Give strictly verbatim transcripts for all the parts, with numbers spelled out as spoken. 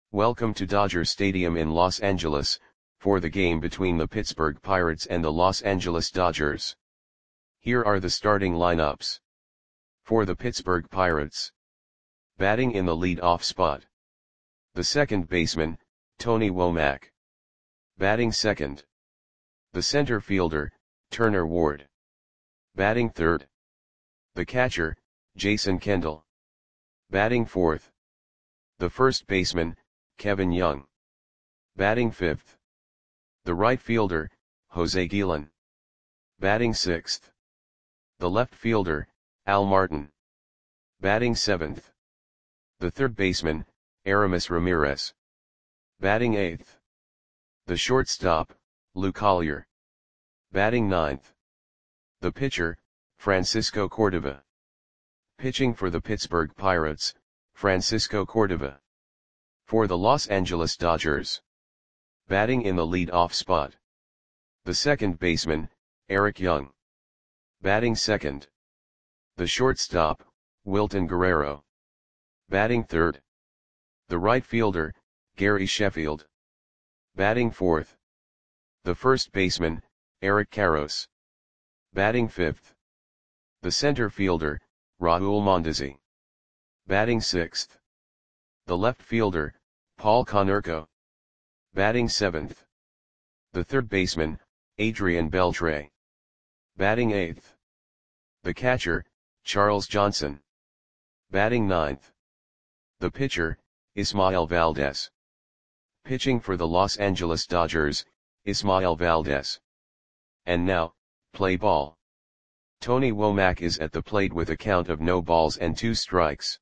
Welcome to Dodger Stadium in Los Angeles, for the game between the Pittsburgh Pirates and the Los Angeles Dodgers. Here are the starting lineups. For the Pittsburgh Pirates. Batting in the lead-off spot. The second baseman, Tony Womack. Batting second. The center fielder, Turner Ward. Batting third. The catcher, Jason Kendall. Batting fourth. The first baseman, Kevin Young. Batting fifth. The right fielder, Jose Guillen. Batting sixth. The left fielder, Al Martin. Batting seventh. The third baseman, Aramis Ramirez. Batting eighth. The shortstop, Lou Collier. Batting ninth. The pitcher, Francisco Cordova. Pitching for the Pittsburgh Pirates, Francisco Cordova. For the Los Angeles Dodgers. Batting in the lead-off spot. The second baseman, Eric Young. Batting second. The shortstop, Wilton Guerrero. Batting third. The right fielder, Gary Sheffield. Batting fourth. The first baseman, Eric Karros. Batting fifth. The center fielder, Raul Mondesi. Batting sixth. The left fielder, Paul Konerko. Batting seventh. The third baseman, Adrian Beltre. Batting eighth. The catcher, Charles Johnson. Batting ninth. The pitcher, Ismael Valdez. Pitching for the Los Angeles Dodgers, Ismael Valdez. And now, play ball. Tony Womack is at the plate with a count of no balls and two strikes.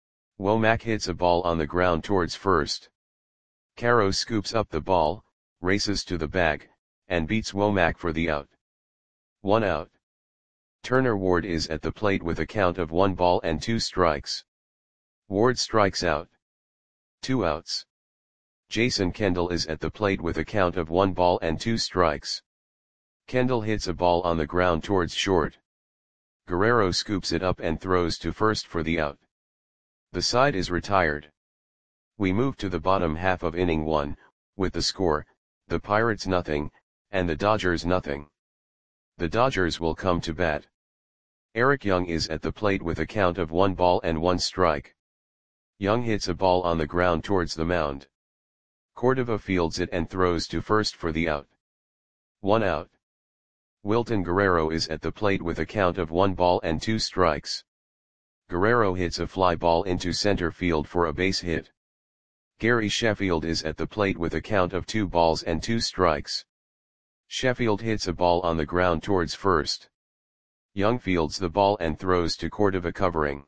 Womack hits a ball on the ground towards first. Karros scoops up the ball, races to the bag, and beats Womack for the out. One out. Turner Ward is at the plate with a count of one ball and two strikes. Ward strikes out. Two outs. Jason Kendall is at the plate with a count of one ball and two strikes. Kendall hits a ball on the ground towards short. Guerrero scoops it up and throws to first for the out. The side is retired. We move to the bottom half of inning one, with the score, the Pirates nothing, and the Dodgers nothing. The Dodgers will come to bat. Eric Young is at the plate with a count of one ball and one strike. Young hits a ball on the ground towards the mound. Cordova fields it and throws to first for the out. One out. Wilton Guerrero is at the plate with a count of one ball and two strikes. Guerrero hits a fly ball into center field for a base hit. Gary Sheffield is at the plate with a count of two balls and two strikes. Sheffield hits a ball on the ground towards first. Young fields the ball and throws to Cordova covering.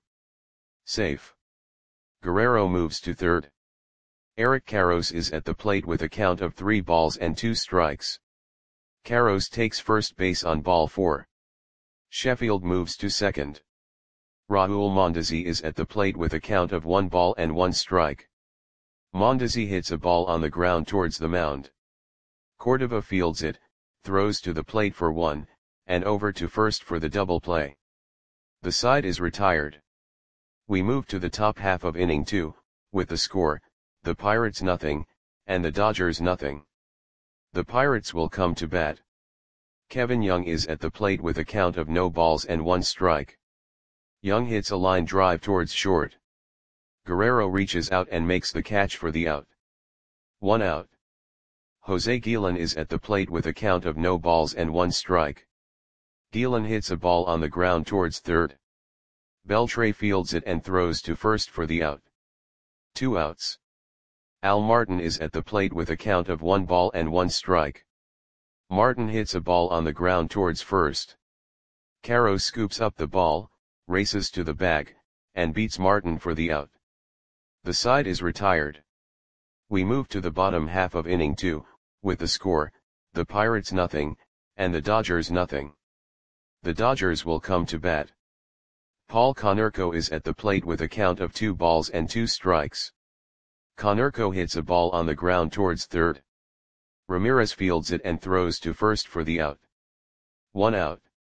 Safe. Guerrero moves to third. Eric Karros is at the plate with a count of three balls and two strikes. Karros takes first base on ball four. Sheffield moves to second. Raul Mondesi is at the plate with a count of one ball and one strike. Mondesi hits a ball on the ground towards the mound. Cordova fields it, throws to the plate for one, and over to first for the double play. The side is retired. We move to the top half of inning two, with the score, the Pirates nothing, and the Dodgers nothing. The Pirates will come to bat. Kevin Young is at the plate with a count of no balls and one strike. Young hits a line drive towards short. Guerrero reaches out and makes the catch for the out. One out. Jose Guillen is at the plate with a count of no balls and one strike. Guillen hits a ball on the ground towards third. Beltre fields it and throws to first for the out. Two outs. Al Martin is at the plate with a count of one ball and one strike. Martin hits a ball on the ground towards first. Karros scoops up the ball, races to the bag, and beats Martin for the out. The side is retired. We move to the bottom half of inning two, with the score, the Pirates nothing, and the Dodgers nothing. The Dodgers will come to bat. Paul Konerko is at the plate with a count of two balls and two strikes. Konerko hits a ball on the ground towards third. Ramirez fields it and throws to first for the out. One out.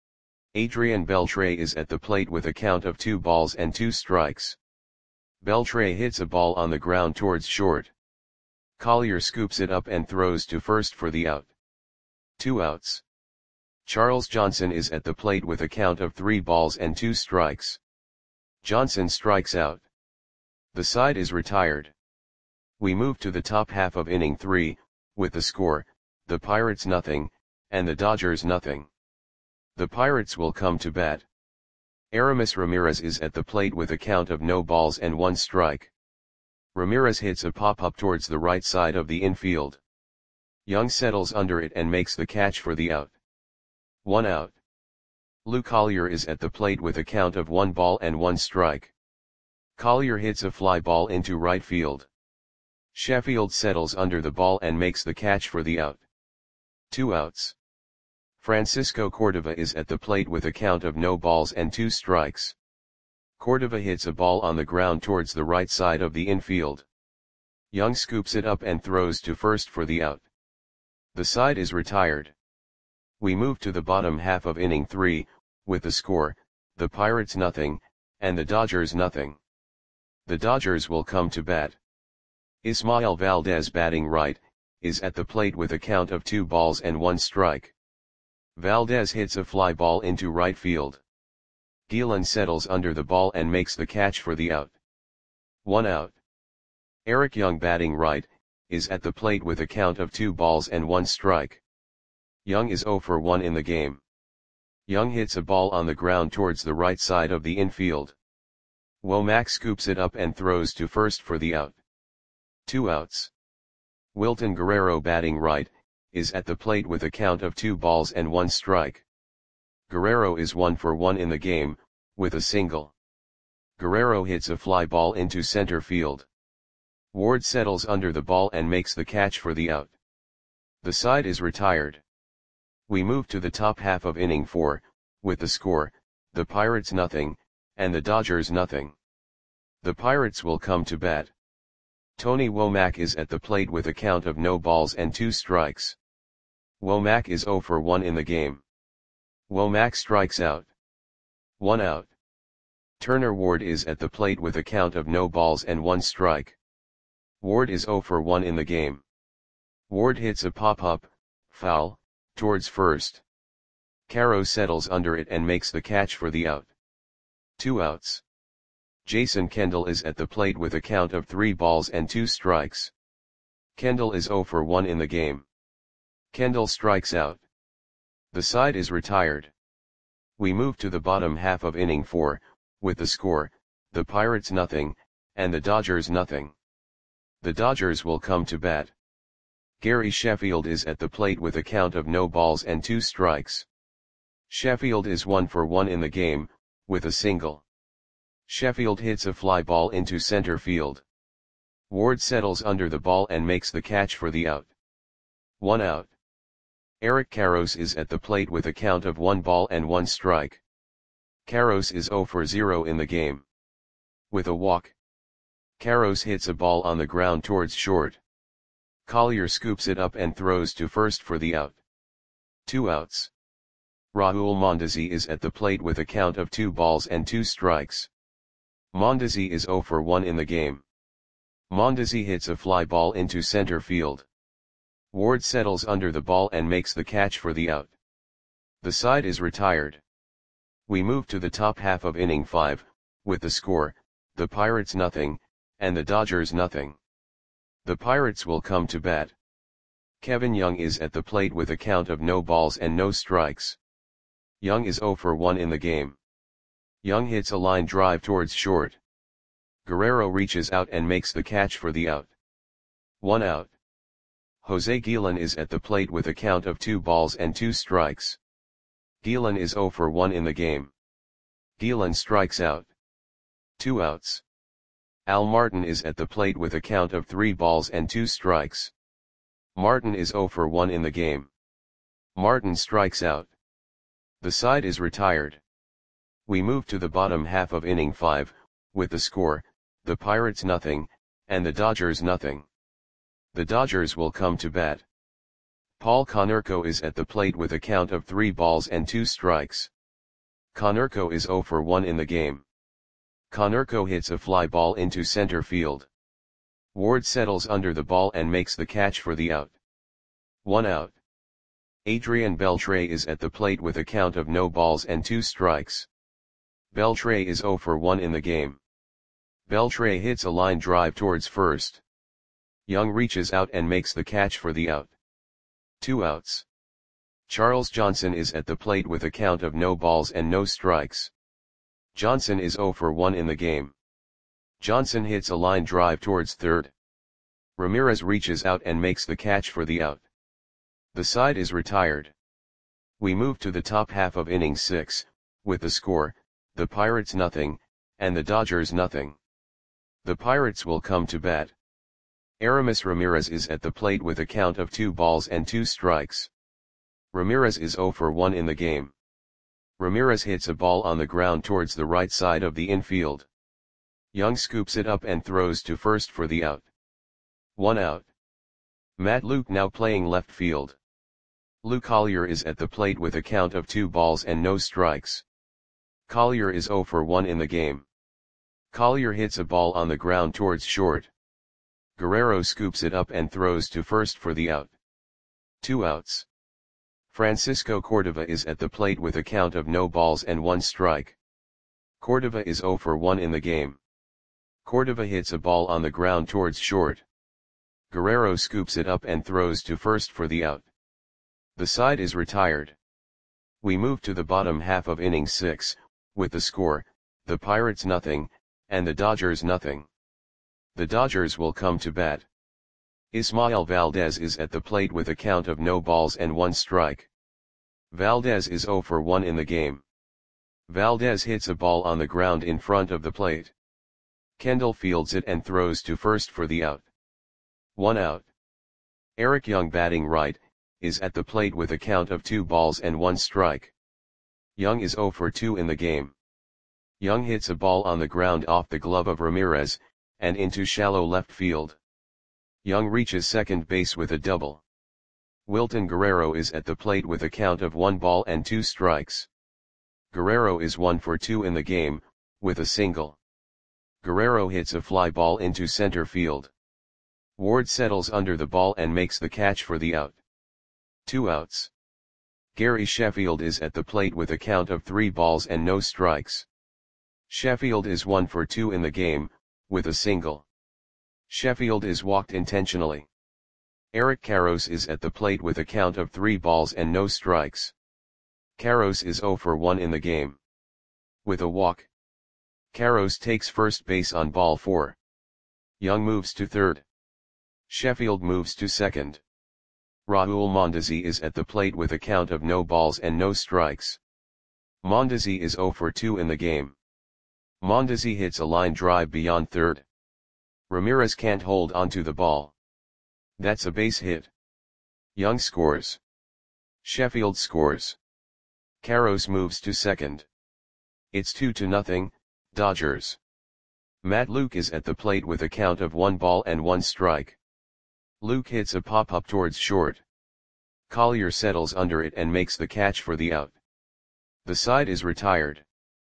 Adrian Beltre is at the plate with a count of two balls and two strikes. Beltre hits a ball on the ground towards short. Collier scoops it up and throws to first for the out. Two outs. Charles Johnson is at the plate with a count of three balls and two strikes. Johnson strikes out. The side is retired. We move to the top half of inning three, with the score, the Pirates nothing, and the Dodgers nothing. The Pirates will come to bat. Aramis Ramirez is at the plate with a count of no balls and one strike. Ramirez hits a pop-up towards the right side of the infield. Young settles under it and makes the catch for the out. One out. Lou Collier is at the plate with a count of one ball and one strike. Collier hits a fly ball into right field. Sheffield settles under the ball and makes the catch for the out. Two outs. Francisco Cordova is at the plate with a count of no balls and two strikes. Cordova hits a ball on the ground towards the right side of the infield. Young scoops it up and throws to first for the out. The side is retired. We move to the bottom half of inning three, with the score, the Pirates nothing, and the Dodgers nothing. The Dodgers will come to bat. Ismael Valdez, batting right, is at the plate with a count of two balls and one strike. Valdez hits a fly ball into right field. Gielan settles under the ball and makes the catch for the out. One out. Eric Young, batting right, is at the plate with a count of two balls and one strike. Young is zero for one in the game. Young hits a ball on the ground towards the right side of the infield. Womack scoops it up and throws to first for the out. Two outs. Wilton Guerrero, batting right, is at the plate with a count of two balls and one strike. Guerrero is one for one in the game, with a single. Guerrero hits a fly ball into center field. Ward settles under the ball and makes the catch for the out. The side is retired. We move to the top half of inning four, with the score, the Pirates nothing, and the Dodgers nothing. The Pirates will come to bat. Tony Womack is at the plate with a count of no balls and two strikes. Womack is zero for one in the game. Womack strikes out. One out. Turner Ward is at the plate with a count of no balls and one strike. Ward is zero for one in the game. Ward hits a pop-up, foul, towards first. Caro settles under it and makes the catch for the out. Two outs. Jason Kendall is at the plate with a count of three balls and two strikes. Kendall is zero for one in the game. Kendall strikes out. The side is retired. We move to the bottom half of inning four, with the score, the Pirates nothing, and the Dodgers nothing. The Dodgers will come to bat. Gary Sheffield is at the plate with a count of no balls and two strikes. Sheffield is one for one in the game, with a single. Sheffield hits a fly ball into center field. Ward settles under the ball and makes the catch for the out. One out. Eric Karros is at the plate with a count of one ball and one strike. Karros is zero for zero in the game. With a walk. Karros hits a ball on the ground towards short. Collier scoops it up and throws to first for the out. Two outs. Raul Mondesi is at the plate with a count of two balls and two strikes. Mondesi is zero for one in the game. Mondesi hits a fly ball into center field. Ward settles under the ball and makes the catch for the out. The side is retired. We move to the top half of inning five, with the score, the Pirates nothing, and the Dodgers nothing. The Pirates will come to bat. Kevin Young is at the plate with a count of no balls and no strikes. Young is zero for one in the game. Young hits a line drive towards short. Guerrero reaches out and makes the catch for the out. One out. Jose Gielan is at the plate with a count of two balls and two strikes. Gielan is zero for one in the game. Gielan strikes out. Two outs. Al Martin is at the plate with a count of three balls and two strikes. Martin is zero for one in the game. Martin strikes out. The side is retired. We move to the bottom half of inning five, with the score, the Pirates nothing, and the Dodgers nothing. The Dodgers will come to bat. Paul Konerko is at the plate with a count of three balls and two strikes. Konerko is zero for one in the game. Konerko hits a fly ball into center field. Ward settles under the ball and makes the catch for the out. One out. Adrian Beltre is at the plate with a count of no balls and two strikes. Beltre is zero for one in the game. Beltre hits a line drive towards first. Young reaches out and makes the catch for the out. Two outs. Charles Johnson is at the plate with a count of no balls and no strikes. Johnson is zero for one in the game. Johnson hits a line drive towards third. Ramirez reaches out and makes the catch for the out. The side is retired. We move to the top half of inning six, with the score, the Pirates nothing, and the Dodgers nothing. The Pirates will come to bat. Aramis Ramirez is at the plate with a count of two balls and two strikes. Ramirez is zero for one in the game. Ramirez hits a ball on the ground towards the right side of the infield. Young scoops it up and throws to first for the out. One out. Matt Luke now playing left field. Lou Collier is at the plate with a count of two balls and no strikes. Collier is zero for one in the game. Collier hits a ball on the ground towards short. Guerrero scoops it up and throws to first for the out. Two outs. Francisco Cordova is at the plate with a count of no balls and one strike. Cordova is zero for one in the game. Cordova hits a ball on the ground towards short. Guerrero scoops it up and throws to first for the out. The side is retired. We move to the bottom half of inning six, with the score, the Pirates nothing, and the Dodgers nothing. The Dodgers will come to bat. Ismael Valdez is at the plate with a count of no balls and one strike. Valdez is zero for one in the game. Valdez hits a ball on the ground in front of the plate. Kendall fields it and throws to first for the out. One out. Eric Young batting right, is at the plate with a count of two balls and one strike. Young is zero for two in the game. Young hits a ball on the ground off the glove of Ramirez, and into shallow left field. Young reaches second base with a double. Wilton Guerrero is at the plate with a count of one ball and two strikes. Guerrero is one for two in the game, with a single. Guerrero hits a fly ball into center field. Ward settles under the ball and makes the catch for the out. Two outs. Gary Sheffield is at the plate with a count of three balls and no strikes. Sheffield is one for two in the game, with a single. Sheffield is walked intentionally. Eric Karros is at the plate with a count of three balls and no strikes. Karros is zero for one in the game. With a walk. Karros takes first base on ball four. Young moves to third. Sheffield moves to second. Raul Mondesi is at the plate with a count of no balls and no strikes. Mondesi is zero for two in the game. Mondesi hits a line drive beyond third. Ramirez can't hold onto the ball. That's a base hit. Young scores. Sheffield scores. Karros moves to second. It's two to nothing, Dodgers. Matt Luke is at the plate with a count of one ball and one strike. Luke hits a pop-up towards short. Collier settles under it and makes the catch for the out. The side is retired.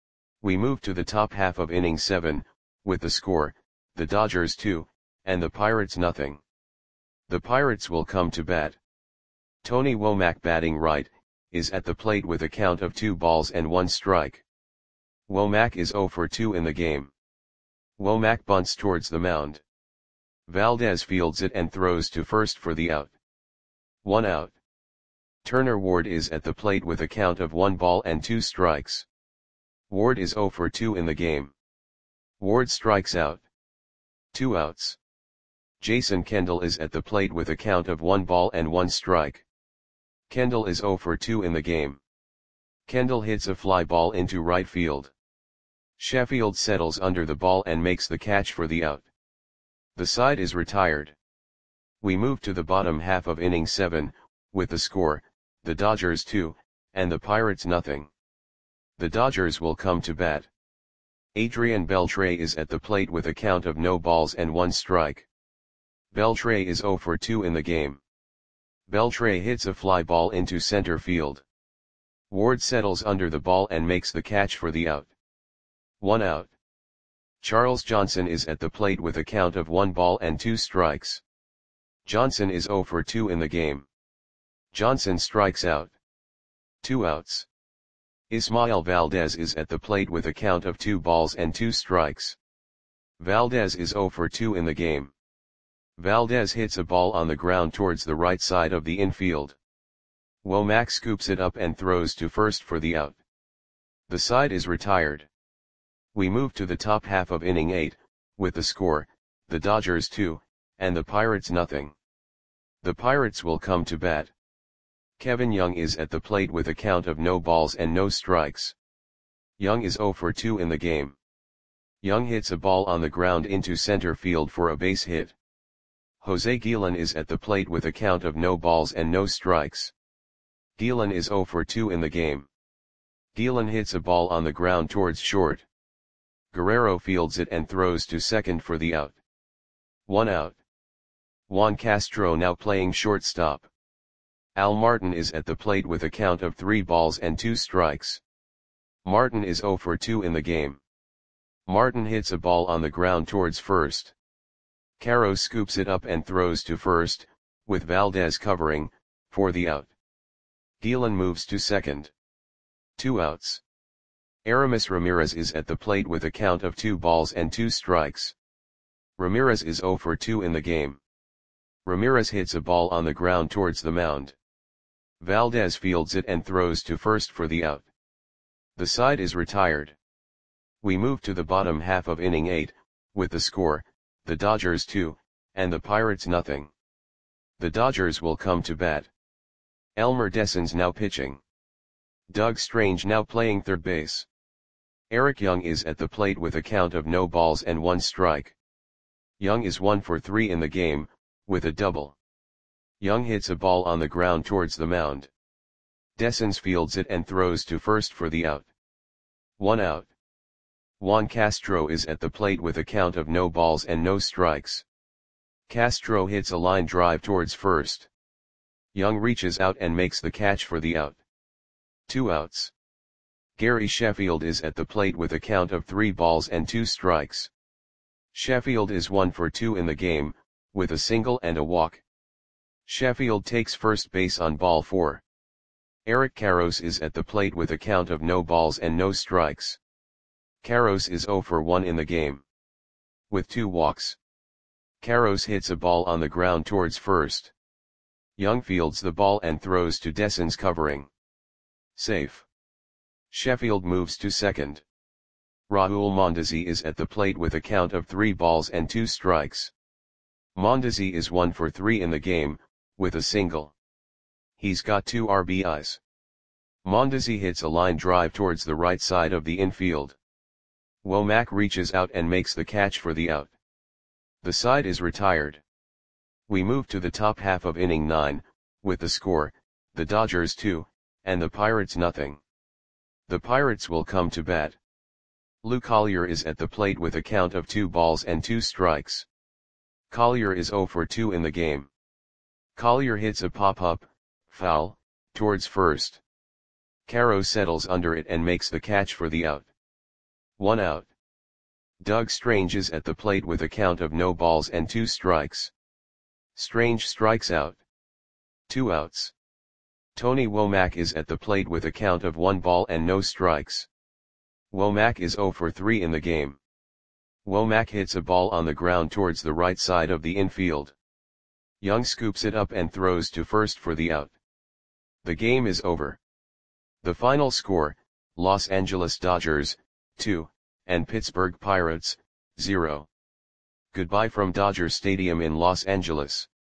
We move to the top half of inning seven, with the score, the Dodgers two, and the Pirates nothing. The Pirates will come to bat. Tony Womack batting right, is at the plate with a count of two balls and one strike. Womack is zero for two in the game. Womack bunts towards the mound. Valdez fields it and throws to first for the out. One out. Turner Ward is at the plate with a count of one ball and two strikes. Ward is zero for two in the game. Ward strikes out. Two outs. Jason Kendall is at the plate with a count of one ball and one strike. Kendall is zero for two in the game. Kendall hits a fly ball into right field. Sheffield settles under the ball and makes the catch for the out. The side is retired. We move to the bottom half of inning seven, with the score, the Dodgers two, and the Pirates nothing. The Dodgers will come to bat. Adrian Beltre is at the plate with a count of no balls and one strike. Beltre is zero for two in the game. Beltre hits a fly ball into center field. Ward settles under the ball and makes the catch for the out. One out. Charles Johnson is at the plate with a count of one ball and two strikes. Johnson is zero for two in the game. Johnson strikes out. Two outs. Ismael Valdez is at the plate with a count of two balls and two strikes. Valdez is zero for two in the game. Valdez hits a ball on the ground towards the right side of the infield. Womack scoops it up and throws to first for the out. The side is retired. We move to the top half of inning eight, with the score, the Dodgers two, and the Pirates nothing. The Pirates will come to bat. Kevin Young is at the plate with a count of no balls and no strikes. Young is zero for two in the game. Young hits a ball on the ground into center field for a base hit. Jose Guillen is at the plate with a count of no balls and no strikes. Guillen is zero for two in the game. Guillen hits a ball on the ground towards short. Guerrero fields it and throws to second for the out. One out. Juan Castro now playing shortstop. Al Martin is at the plate with a count of three balls and two strikes. Martin is zero for two in the game. Martin hits a ball on the ground towards first. Caro scoops it up and throws to first, with Valdez covering, for the out. Guillen moves to second. Two outs. Aramis Ramirez is at the plate with a count of two balls and two strikes. Ramirez is zero for two in the game. Ramirez hits a ball on the ground towards the mound. Valdez fields it and throws to first for the out. The side is retired. We move to the bottom half of inning eight, with the score, the Dodgers two, and the Pirates nothing. The Dodgers will come to bat. Elmer Dessens now pitching. Doug Strange now playing third base. Eric Young is at the plate with a count of no balls and one strike. Young is one for three in the game, with a double. Young hits a ball on the ground towards the mound. Dessens fields it and throws to first for the out. One out. Juan Castro is at the plate with a count of no balls and no strikes. Castro hits a line drive towards first. Young reaches out and makes the catch for the out. Two outs. Gary Sheffield is at the plate with a count of three balls and two strikes. Sheffield is one for two in the game, with a single and a walk. Sheffield takes first base on ball four. Eric Karros is at the plate with a count of no balls and no strikes. Karros is zero for one in the game. With two walks. Karros hits a ball on the ground towards first. Young fields the ball and throws to Dessens covering. Safe. Sheffield moves to second. Raul Mondesi is at the plate with a count of three balls and two strikes. Mondesi is one for three in the game, with a single. He's got two R B Is. Mondesi hits a line drive towards the right side of the infield. Womack reaches out and makes the catch for the out. The side is retired. We move to the top half of inning nine, with the score, the Dodgers two, and the Pirates nothing. The Pirates will come to bat. Lou Collier is at the plate with a count of two balls and two strikes. Collier is zero for two in the game. Collier hits a pop-up, foul, towards first. Caro settles under it and makes the catch for the out. One out. Doug Strange is at the plate with a count of no balls and two strikes. Strange strikes out. Two outs. Tony Womack is at the plate with a count of one ball and no strikes. Womack is zero for three in the game. Womack hits a ball on the ground towards the right side of the infield. Young scoops it up and throws to first for the out. The game is over. The final score, Los Angeles Dodgers, two, and Pittsburgh Pirates, zero. Goodbye from Dodger Stadium in Los Angeles.